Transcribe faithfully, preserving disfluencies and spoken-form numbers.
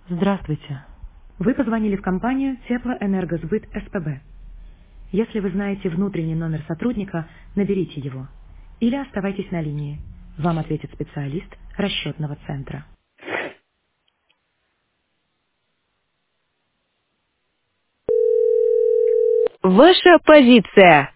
Здравствуйте. Вы позвонили в компанию Теплоэнергосбыт СПБ. Если вы знаете внутренний номер сотрудника, наберите его. Или оставайтесь на линии. Вам ответит специалист расчетного центра. Ваша позиция.